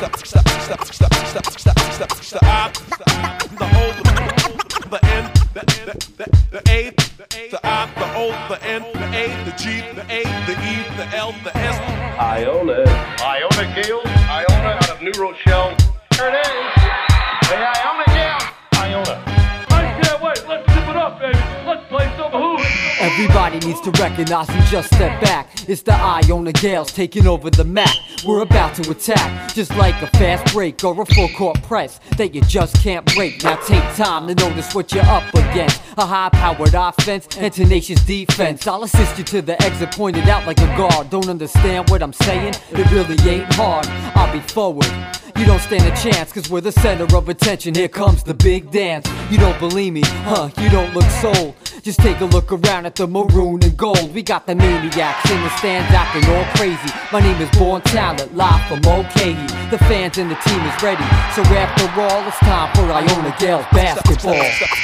the O, the N, the A, the I, the O, the N, the A, the G, the A, the E, the L, the S. Iona. Iona Gales. Iona out of New Rochelle. There it is. The Iona Gales. Iona. I can't wait. Let's zip it up, baby. Let's play some hoops. Everybody needs to recognize and just step back. It's the Iona Gales taking over the map. We're about to attack, just like a fast break or a full court press that you just can't break. Now take time to notice what you're up against. A high-powered offense and tenacious defense. I'll assist you to the exit pointed out like a guard. Don't understand what I'm saying? It really ain't hard. I'll be forward. You don't stand a chance, cause we're the center of attention. Here comes the big dance. You don't believe me, huh? You don't look sold. Just take a look around at the maroon and gold. We got the maniacs in the stands acting all crazy. My name is Born Talent, live from Mulcahy. The fans and the team is ready. So after all, it's time for Iona Gales basketball.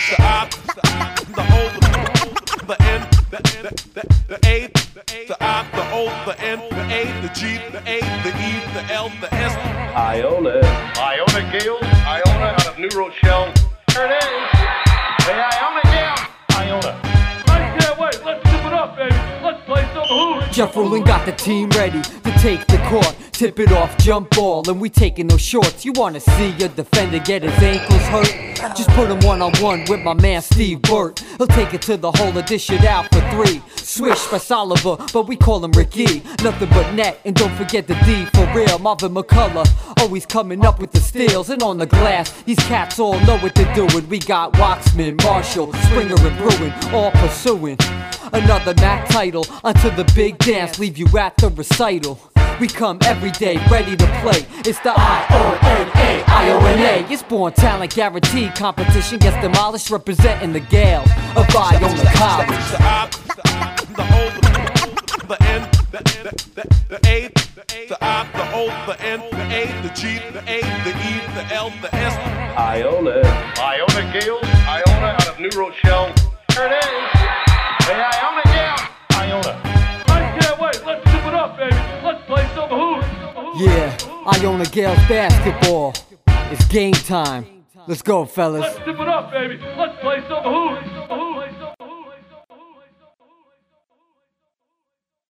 The O, the N, the A, the I, the O, the N, the A, the G, the A, the E, the L, the S. Iona. Iona Gales. Iona out of New Rochelle. There it is. The Iona Gales. Iona. I can't wait. Let's zip it up, baby. Let's play some hoops. Jeff Rowland got the team ready to take the court. Tip it off, jump ball, and we taking those shorts. You wanna see your defender get his ankles hurt? Just put him one-on-one with my man Steve Burt. He'll take it to the hole and dish it out for three. Swish by Soliver, but we call him Ricky. Nothing but net, and don't forget the D for real. Marvin McCullough, always coming up with the steals. And on the glass, these cats all know what they're doing. We got Waxman, Marshall, Springer, and Bruin, all pursuing another MAC title. Until the big dance, leave you at the recital. We come every day, ready to play. It's the I-O-N-A, I-O-N-A. It's Born Talent guaranteed. Competition gets demolished, representing the Gale of Iona College. The O, the N, the A, the I, the O, the N, the A, the G, the A, the E, the L, the S. Iona. Iona Gales. Iona out of New Rochelle. There it is. The Iona Gales. Iona. I can't wait. Let's zip it up, baby. Let's play some hoops. Yeah, Iona Gales basketball. It's game time. Let's go, fellas. Let's zip it up, baby. Let's play some hoops.